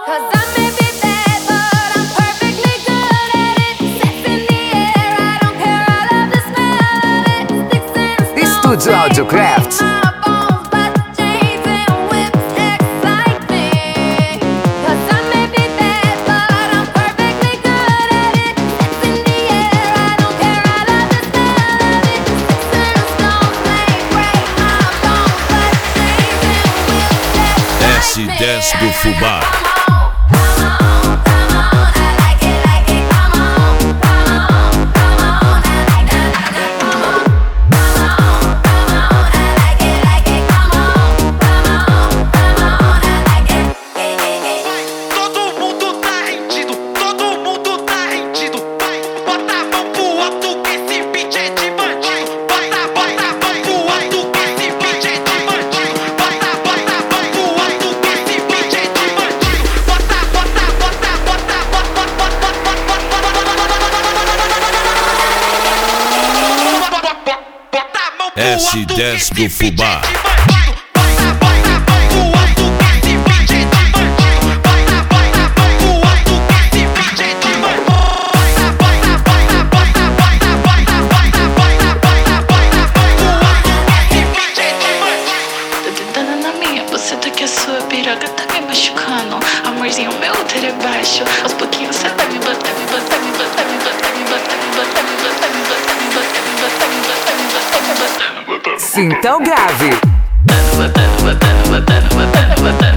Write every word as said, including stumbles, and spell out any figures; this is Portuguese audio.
Estúdio Audiocraft. S dez do Fubá. S dez do Fubá. Que a sua piroga tá me machucando. Amorzinho meu, ter é baixo. Aos pouquinhos cê vai me botar, me botar, me botar, me botar, me botar, me botar, me botar, me botar, me botar, me botar, me botar, me botar, me botar, me botar. Então grave. Botando, botando, botando, botando, botando, botando.